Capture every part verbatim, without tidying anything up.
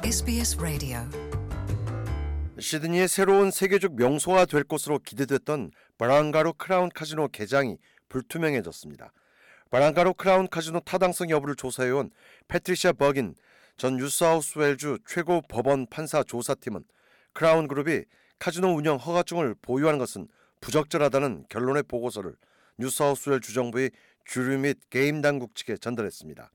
에스비에스 라디오. 시드니의 새로운 세계적 명소가 될 것으로 기대됐던 바랑가루 크라운 카지노 개장이 불투명해졌습니다. 바랑가루 크라운 카지노 타당성 여부를 조사해온 패트리샤 버긴 전 뉴사우스웨일주 최고 법원 판사 조사팀은 크라운 그룹이 카지노 운영 허가증을 보유하는 것은 부적절하다는 결론의 보고서를 뉴사우스웨일 주정부의 주류 및 게임 당국 측에 전달했습니다.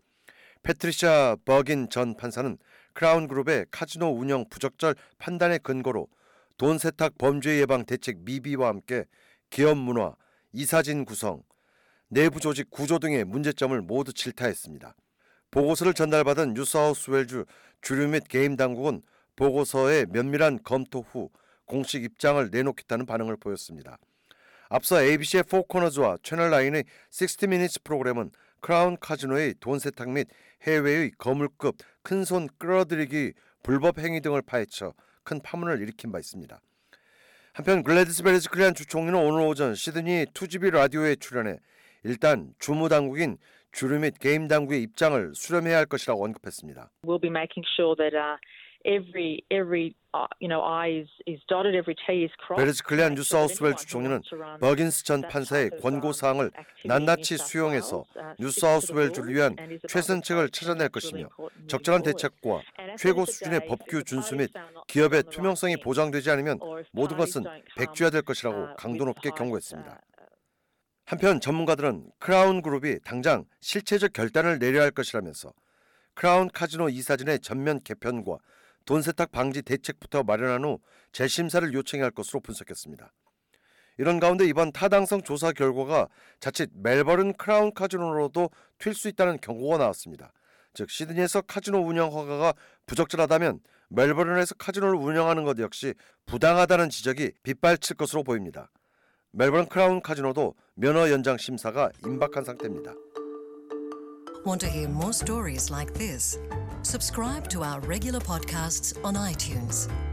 패트리샤 버긴 전 판사는 크라운 그룹의 카지노 운영 부적절 판단의 근거로 돈 세탁 범죄 예방 대책 미비와 함께 기업 문화, 이사진 구성, 내부 조직 구조 등의 문제점을 모두 질타했습니다. 보고서를 전달받은 뉴사우스웨일주 주류 및 게임 당국은 보고서의 면밀한 검토 후 공식 입장을 내놓겠다는 반응을 보였습니다. 앞서 에이비씨의 포코너즈와 채널나인의 식스티 미니츠 프로그램은 크라운 카지노의 돈 세탁 및 해외의 거물급 큰손 끌어들이기 불법 행위 등을 파헤쳐 큰 파문을 일으킨 바 있습니다. 한편 글래디스 베리즈클리안 주총리는 오늘 오전 시드니 투지비 라디오에 출연해 일단 주무 당국인 주류 및 게임 당국의 입장을 수렴해야 할 것이라고 언급했습니다. We'll be making sure that uh, every every uh, you know I is is dotted, every T is crossed. 베리즈클리안 뉴사우스웨일 주총리는 버긴스 전 판사의 권고 사항을 낱낱이 수용해서 뉴사우스웨일주를 위한 최선책을 찾아낼 것이며 적절한 대책과 최고 수준의 법규 준수 및 기업의 투명성이 보장되지 않으면 모든 것은 백지화될 것이라고 강도 높게 경고했습니다. 한편 전문가들은 크라운 그룹이 당장 실체적 결단을 내려야 할 것이라면서 크라운 카지노 이사진의 전면 개편과 돈 세탁 방지 대책부터 마련한 후 재심사를 요청해야 할 것으로 분석했습니다. 이런 가운데 이번 타당성 조사 결과가 자칫 멜버른 크라운 카지노로도 튈 수 있다는 경고가 나왔습니다. 즉 시드니에서 카지노 운영 허가가 부적절하다면 멜버른에서 카지노를 운영하는 것 역시 부당하다는 지적이 빗발칠 것으로 보입니다. 멜버른 크라운 카지노도 면허 연장 심사가 임박한 상태입니다. Want to hear more stories like this? Subscribe to our regular podcasts on iTunes.